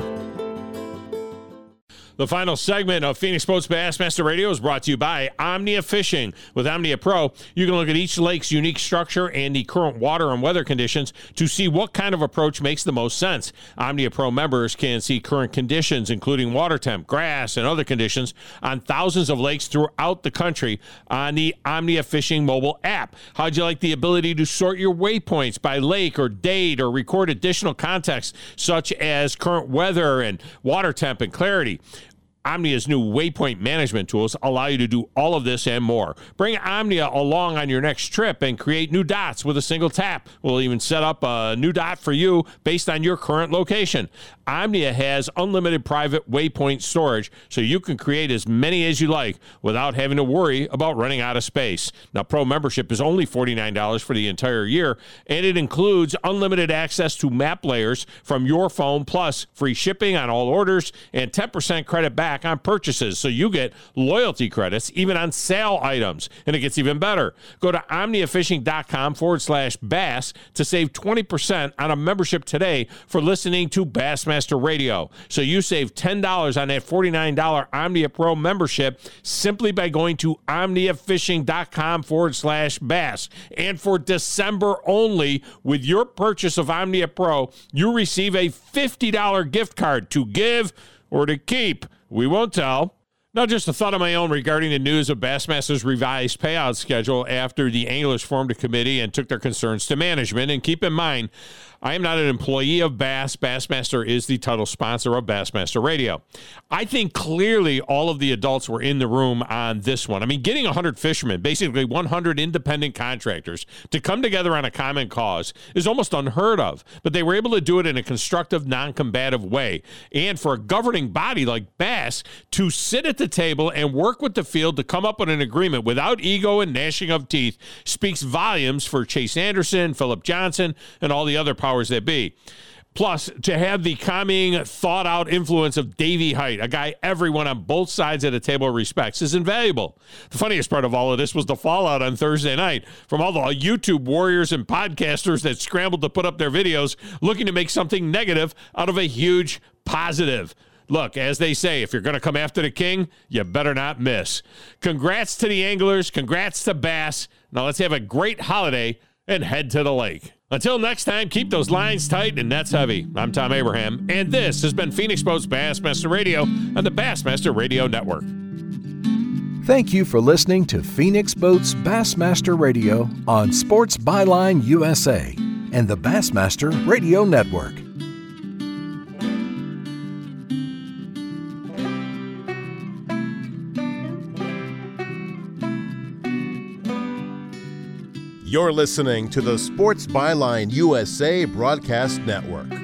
The final segment of Phoenix Boats Bassmaster Radio is brought to you by Omnia Fishing. With Omnia Pro, you can look at each lake's unique structure and the current water and weather conditions to see what kind of approach makes the most sense. Omnia Pro members can see current conditions, including water temp, grass, and other conditions on thousands of lakes throughout the country on the Omnia Fishing mobile app. How'd you like the ability to sort your waypoints by lake or date or record additional context such as current weather and water temp and clarity? Omnia's new waypoint management tools allow you to do all of this and more. Bring Omnia along on your next trip and create new dots with a single tap. We'll even set up a new dot for you based on your current location. Omnia has unlimited private waypoint storage, so you can create as many as you like without having to worry about running out of space. Now, Pro membership is only forty-nine dollars for the entire year, and it includes unlimited access to map layers from your phone, plus free shipping on all orders and ten percent credit back on purchases, so you get loyalty credits even on sale items. And it gets even better. Go to omniafishing.com forward slash bass to save twenty percent on a membership today for listening to Bassmaster Radio. So you save ten dollars on that forty-nine dollars Omnia Pro membership simply by going to omniafishing.com forward slash bass. And for December only, with your purchase of Omnia Pro, you receive a fifty dollars gift card to give or to keep. We won't tell. Now, just a thought of my own regarding the news of Bassmaster's revised payout schedule after the anglers formed a committee and took their concerns to management. And keep in mind, I am not an employee of Bass. Bassmaster is the title sponsor of Bassmaster Radio. I think clearly all of the adults were in the room on this one. I mean, getting one hundred fishermen, basically one hundred independent contractors, to come together on a common cause is almost unheard of. But they were able to do it in a constructive, non-combative way. And for a governing body like Bass to sit at the table and work with the field to come up with an agreement without ego and gnashing of teeth speaks volumes for Chase Anderson, Philip Johnson, and all the other powers that be. Plus, to have the calming, thought-out influence of Davey Height, a guy everyone on both sides of the table respects, is invaluable. The funniest part of all of this was the fallout on Thursday night from all the YouTube warriors and podcasters that scrambled to put up their videos looking to make something negative out of a huge positive. Look, as they say, if you're going to come after the king, you better not miss. Congrats to the anglers. Congrats to Bass. Now let's have a great holiday and head to the lake. Until next time, keep those lines tight and nets heavy. I'm Tom Abraham, and this has been Phoenix Boats Bassmaster Radio on the Bassmaster Radio Network. Thank you for listening to Phoenix Boats Bassmaster Radio on Sports Byline U S A and the Bassmaster Radio Network. You're listening to the Sports Byline U S A Broadcast Network.